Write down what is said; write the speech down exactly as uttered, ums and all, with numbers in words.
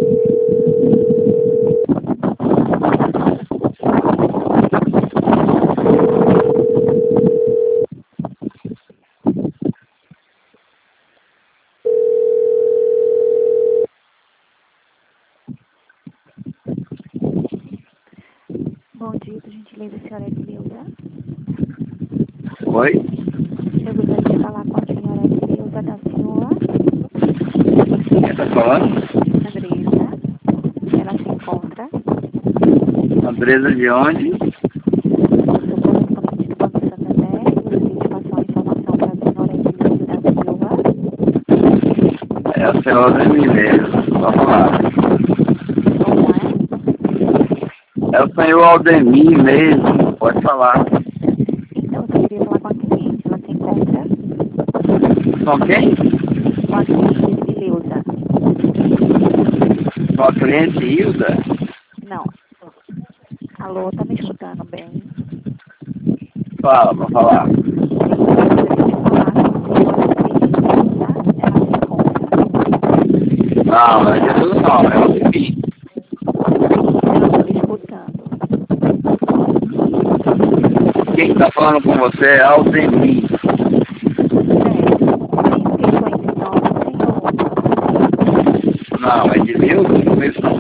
Bom dia, por gentileza, a senhora Edileuza. Oi? Eu gostaria de falar com a senhora Edileuza da senhora Quem está falando? Andresa. Ela se encontra. Andresa de onde? Eu sou correspondente do Banco Santander. Eu gostaria de passar uma informação para a senhora Edileuza da Silva. É a senhora Mineiro. Vamos lá. Como é? É o senhor Aldemir mesmo. Pode falar. Então, eu só queria falar com a cliente. Ela se encontra Com quem? com a cliente Edileuza. Com a cliente Hilda? Não. Alô, tá me escutando bem? Fala, vamos falar. Eu gostaria de falar com a senhora Edileuza. Ela se encontra. Não, não é Jesus não, é o Aldemir. Eu não estou me escutando. Quem está falando com você é Aldemir. Certo. Tem sequência então, senhor. Não, é de Hilda, não conheço não.